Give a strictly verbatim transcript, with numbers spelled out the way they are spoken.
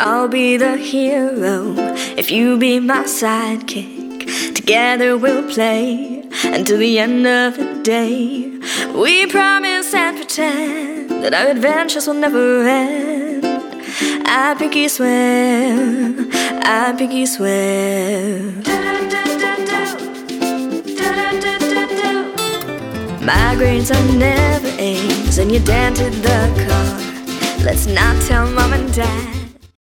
I'll be the hero if you be my sidekick. Together we'll play until the end of the day. We promise and pretend that our adventures will never end. I pinky swear, I pinky swear. Migraines are never A's and you dented the car. Let's not tell mom and dad.